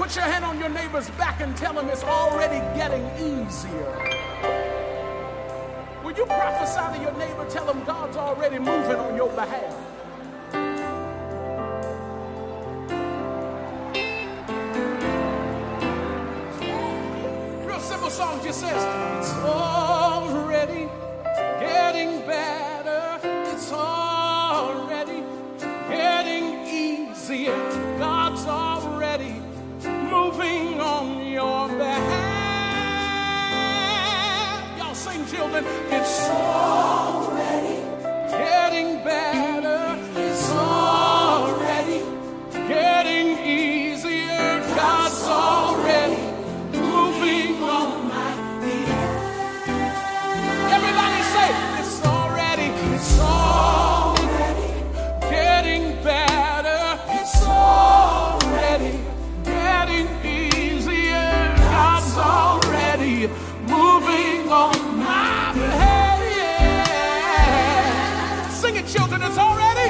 Put your hand on your neighbor's back and tell him it's already getting easier. Will you prophesy to your neighbor, tell him God's already moving on your behalf? Real simple song just says, it's already getting better. It's already getting easier. God's already moving on your behalf. Y'all sing, children. It's already getting better. It's already getting easier. God's already moving on my behalf. Everybody say, it's already getting better. It's already getting easier. God's already moving on my behalf. Sing it, children. It's already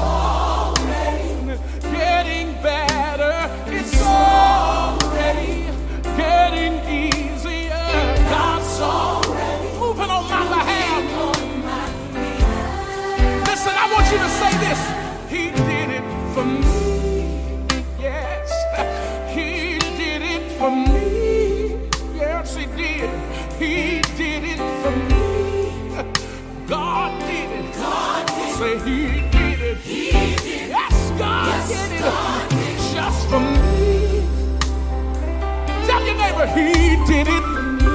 getting better. It's already getting easier. God's already moving on my behalf. Listen, I want you to say this. He did it for me. Yes, he did it for me. Yes, he did. He did it for me. God did it. God did it. Say he did it. He did it. Yes, God did it. God did it. Just for me. Tell your neighbor, he did it for me.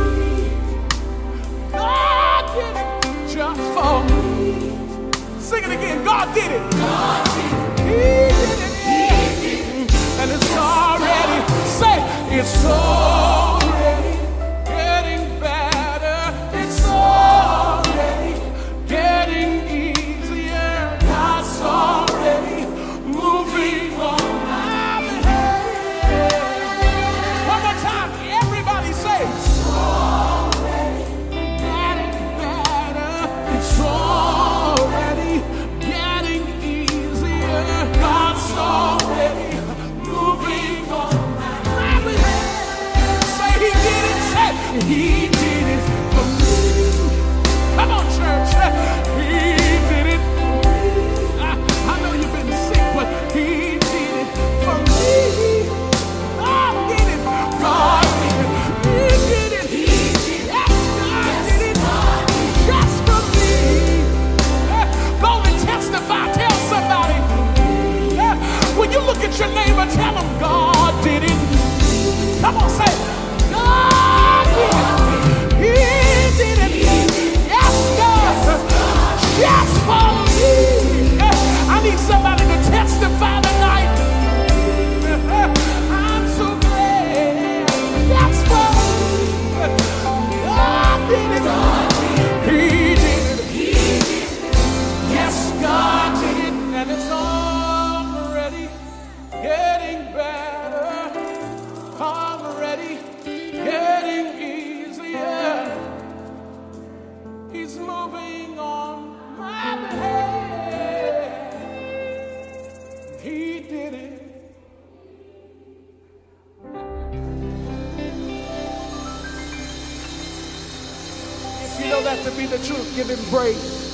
God did it just for me. Sing it again. God did it. God did it. He did it. He did it. And it's already, say, it's already getting better. It's already getting easier. God's already moving on my behalf. One more time. Everybody say, it's already getting better. It's already getting easier. God's already moving on my behalf. Say he did it. Say he did it for me. Come on, church. He did it for me. I know you've been sick, but he did it for me. God did it. God did it. He did it. He did it. Yes, God did it. Just for me. Go and testify. Tell somebody. When you look at your neighbor, tell them God did it. Come on, say, God did it. He did it. Yes, God. Just for me. I need somebody to testify tonight. I'm so glad. That's for me. God did it. He did it. Yes, God did it. And it's already getting better. Already getting easier. He's moving on my behalf. He did it. If you know that to be the truth, give him praise.